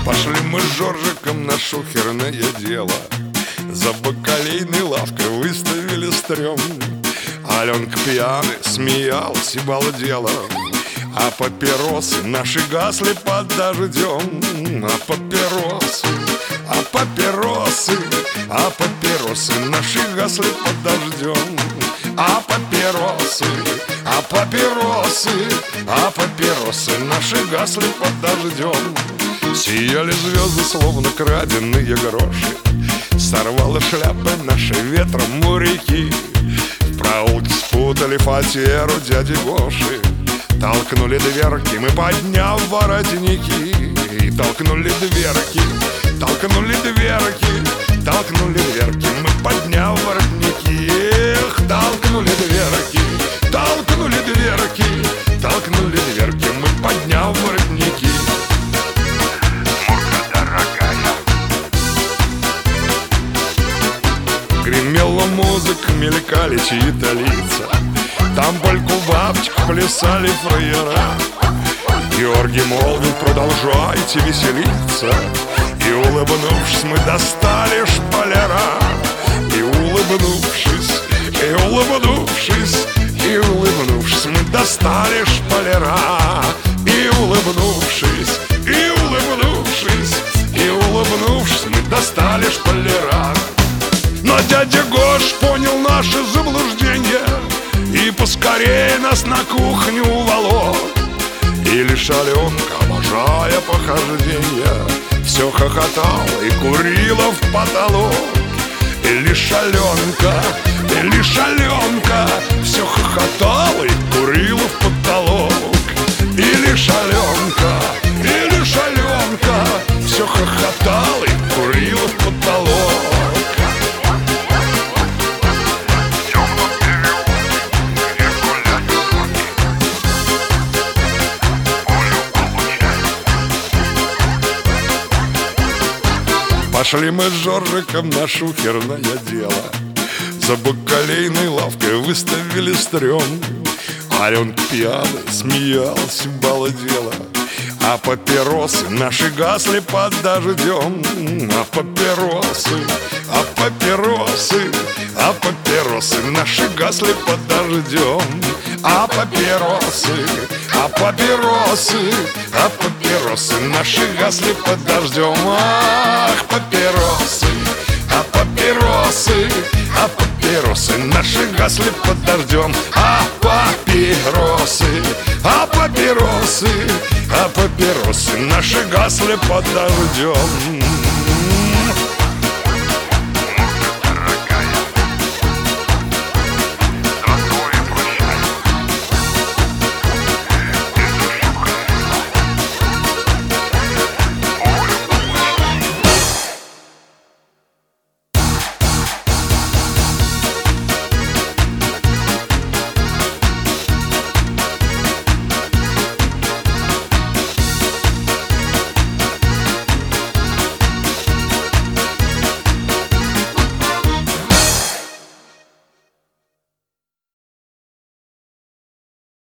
Пошли мы с Жоржиком на шухерное дело, за бакалейной лавкой выставили стрём. Аленка пьяный смеялась и балдела, а папиросы наши гасли под дождем. А папиросы наши гасли под дождем. А папиросы наши гасли под дождем. Сияли звезды, словно краденые гроши, сорвало шляпы наши ветром моряки. В проулке спутали фатеру дяди Гоши, толкнули дверки мы, подняв воротники. И толкнули дверки мы, подняв воротники. Эх, толкнули дверки мы, подняв воротники. Мурка дорогая. Гремела музыка, мелькали чьи-то лица, там польку бабочек плясали фраера. Георгий молвил: продолжайте веселиться. И улыбнувшись, мы достали шпалера. И улыбнувшись, мы достали шпалера. И улыбнувшись, мы достали шпалера. Но дядя Гош понял наше заблуждение и поскорее нас на кухню уволок. И лишь Аленка, обожая похождения, все хохотала и курила в потолок. И лишь Аленка все хохотала и курила в потолок. И лишь Аленка все хохотала и курила в потолок. Пошли мы с Жоржиком на шухерное дело, за бакалейной лавкой выставили стрём. Аленка пьяный смеялась и балдела, а папиросы наши гасли под дождем. А папиросы наши гасли под дождем. А папиросы наши гасли под дождем. Ах, папиросы наши гасли под дождем. А папиросы наши гасли под дождем.